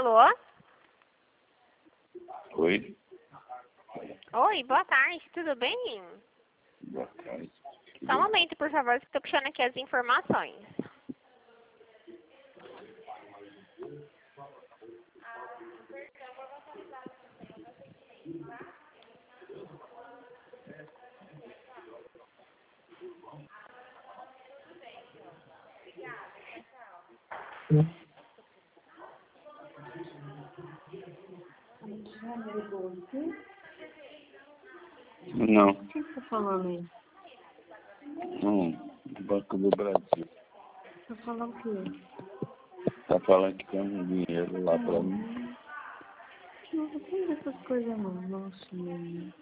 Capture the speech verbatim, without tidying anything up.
Alô? Oi? Oi, boa tarde, tudo bem? Boa tarde. Só um momento, por favor, que estou puxando aqui as informações. Não, Quem tá falando aí? não, Banco do Brasil. Tá falando o quê? Tá falando que tem um dinheiro lá pra mim. Não, não tem dessas coisas não, não sei.